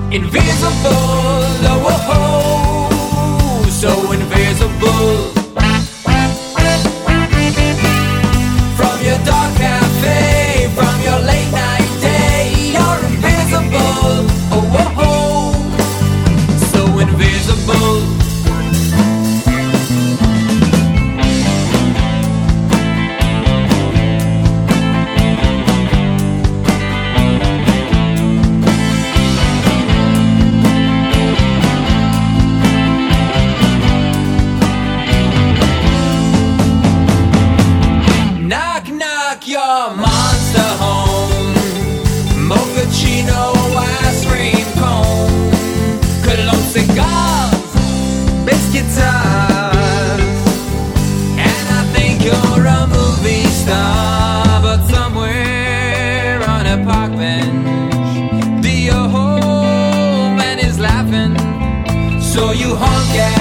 Invisible, oh, oh, so invisible. From your dark cafe, from your late night day, you're invisible, oh, oh, oh, so invisible. Your monster home, mochaccino, ice cream cone, cologne cigars, bass guitars, and I think you're a movie star, but somewhere on a park bench, the old man is laughing, so you honk at